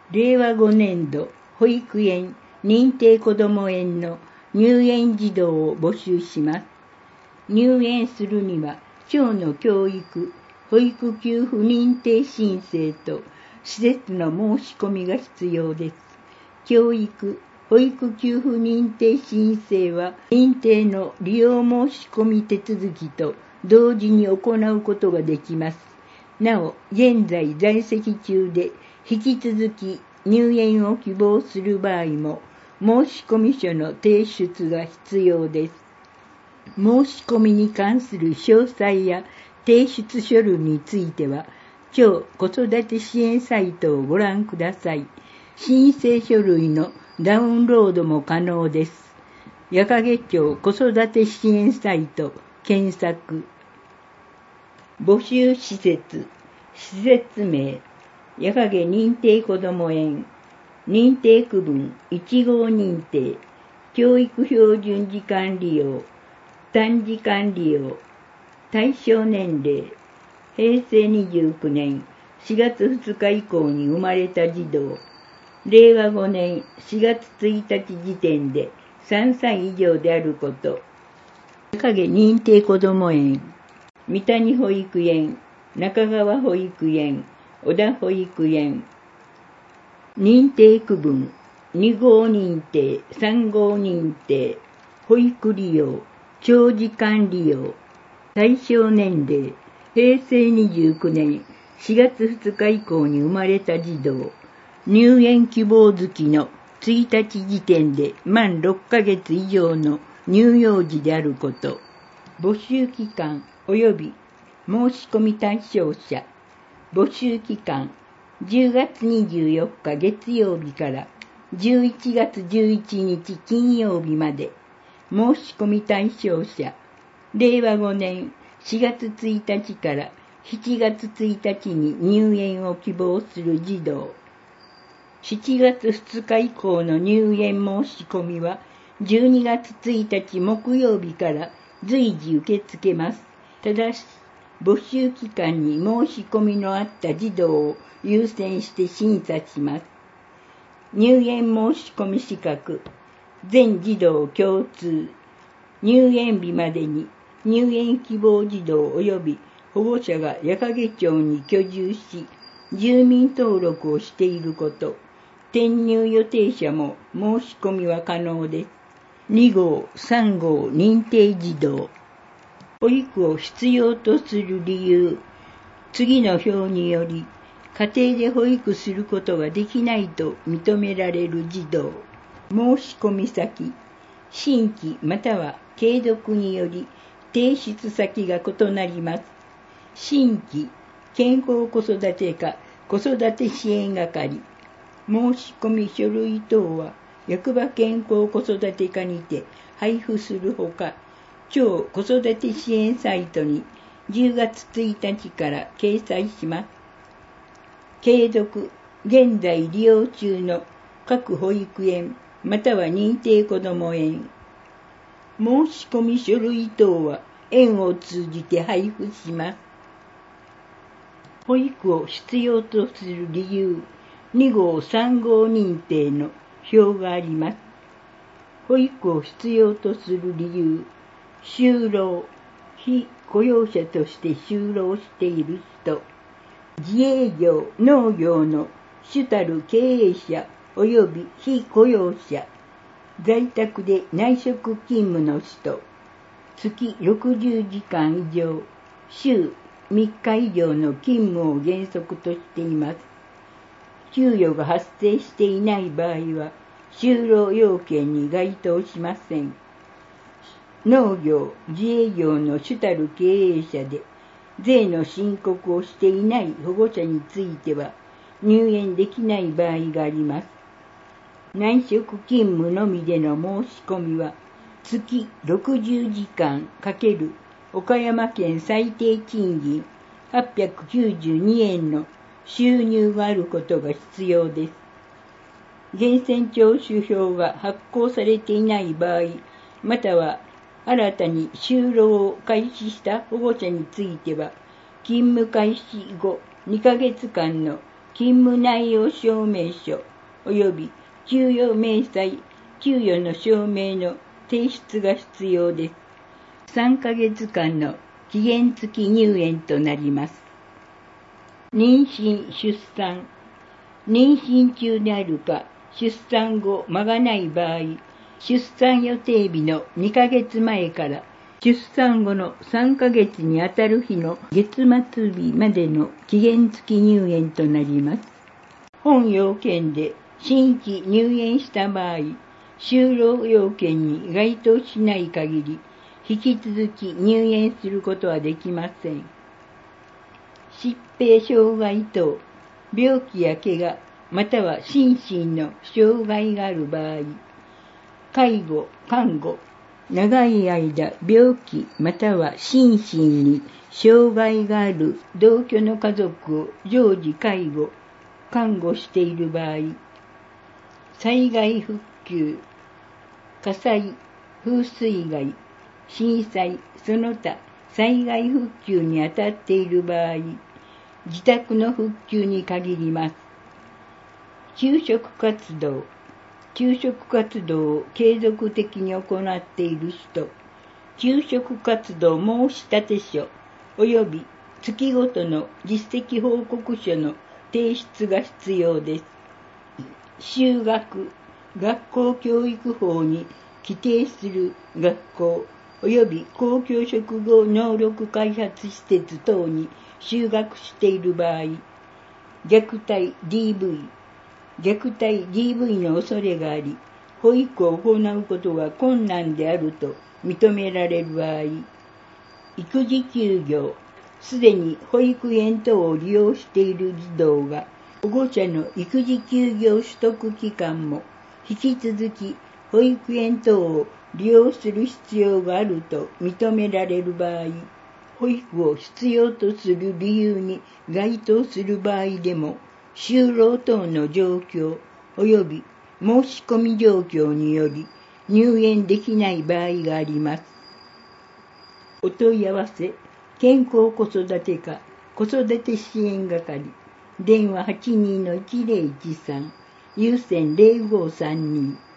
令和5年度保育園認定こども園の入園児童を募集します。入園するには、町の教育、保育給付認定申請と施設の申し込みが必要です。教育、保育給付認定申請は、認定の利用申し込み手続きと同時に行うことができます。なお、現在在籍中で引き続き入園を希望する場合も、申込書の提出が必要です。申し込みに関する詳細や提出書類については、町子育て支援サイトをご覧ください。申請書類のダウンロードも可能です。矢掛町子育て支援サイト検索。募集施設名、矢掛認定こども園、認定区分1号認定、教育標準時間利用、短時間利用、対象年齢、平成29年4月2日以降に生まれた児童、令和5年4月1日時点で3歳以上であること、影認定こども園、三谷保育園、中川保育園、小田保育園、認定区分、2号認定、3号認定、保育利用、長時間利用、対象年齢、平成29年4月2日以降に生まれた児童、入園希望月の1日時点で満6ヶ月以上の乳幼児であること、募集期間及び申し込み対象者、募集期間10月24日月曜日から11月11日金曜日まで、申し込み対象者、令和5年4月1日から7月1日に入園を希望する児童、7月2日以降の入園申し込みは12月1日木曜日から随時受け付けます。ただし、募集期間に申し込みのあった児童を優先して審査します。入園申し込み資格、全児童共通、入園日までに入園希望児童及び保護者が矢掛町に居住し、住民登録をしていること、転入予定者も申し込みは可能です。2号、3号認定児童。保育を必要とする理由。次の表により、家庭で保育することができないと認められる児童。申し込み先。新規または継続により提出先が異なります。新規、健康子育て課子育て支援係。申し込み書類等は役場健康子育て課にて配布するほか、町子育て支援サイトに10月1日から掲載します。継続、現在利用中の各保育園または認定こども園。申し込み書類等は園を通じて配布します。保育を必要とする理由、2号3号認定の表があります。保育を必要とする理由、就労、非雇用者として就労している人、自営業、農業の主たる経営者及び非雇用者、在宅で内職勤務の人、月60時間以上、週3日以上の勤務を原則としています。給与が発生していない場合は、就労要件に該当しません。農業、自営業の主たる経営者で、税の申告をしていない保護者については、入園できない場合があります。内職勤務のみでの申し込みは、月60時間×岡山県最低賃金892円の収入があることが必要です。源泉徴収票が発行されていない場合、または新たに就労を開始した保護者については、勤務開始後2ヶ月間の勤務内容証明書及び給与明細、給与の証明の提出が必要です。3ヶ月間の期限付き入園となります。妊娠・出産。妊娠中であるか、出産後間がない場合、出産予定日の2ヶ月前から出産後の3ヶ月にあたる日の月末日までの期限付き入園となります。本要件で新規入園した場合、就労要件に該当しない限り、引き続き入園することはできません。疾病障害等、病気や怪我、または心身の障害がある場合、介護、看護、長い間病気または心身に障害がある同居の家族を常時介護、看護している場合、災害復旧、火災、風水害、震災、その他災害復旧にあたっている場合、自宅の復旧に限ります。給食活動。給食活動を継続的に行っている人、給食活動申立書及び月ごとの実績報告書の提出が必要です。就学、学校教育法に規定する学校及び公共職業能力開発施設等に就学している場合、虐待 DV の恐れがあり、保育を行うことが困難であると認められる場合、育児休業、すでに保育園等を利用している児童が、保護者の育児休業取得期間も引き続き保育園等を利用する必要があると認められる場合、保育を必要とする理由に該当する場合でも、就労等の状況及び申し込み状況により入園できない場合があります。お問い合わせ、健康子育て課子育て支援係、電話 82-1013、有線0532